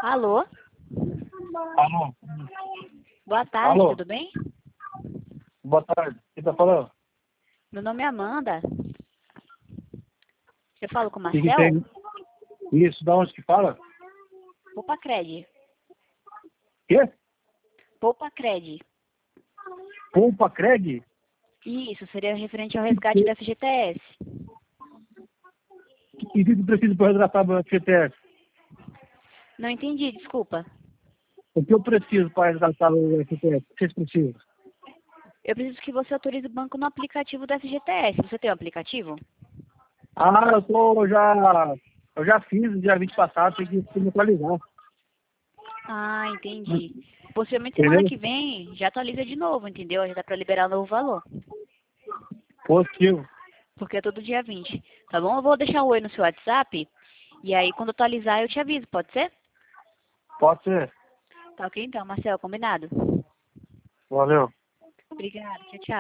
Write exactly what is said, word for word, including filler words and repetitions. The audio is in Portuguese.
Alô? Alô? Boa tarde, Alô? tudo bem? Boa tarde. Quem tá falando? Meu nome é Amanda. Eu falo com o O que que Marcel? tem? Isso, da onde que fala? Poupa Cred. Quê? Poupa Cred. Pompa Craig? Isso, seria referente ao resgate da F G T S. O que que precisa para resgatar o F G T S? Não entendi, desculpa. O que eu preciso para resgatar o F G T S? O que vocês precisam? Eu preciso que você autorize o banco no aplicativo da F G T S. Você tem o aplicativo? Ah, eu tô já... Eu já fiz no dia vinte passado, tem que me atualizar. Ah, entendi. Possivelmente semana Entendeu? que vem já atualiza de novo, entendeu? Já dá pra liberar o novo valor. Positivo. Porque é todo dia vinte. Tá bom? Eu vou deixar o oi no seu WhatsApp. E aí, quando atualizar, eu te aviso. Pode ser? Pode ser. Tá ok então, Marcel, combinado. Valeu. Obrigada, tchau, tchau.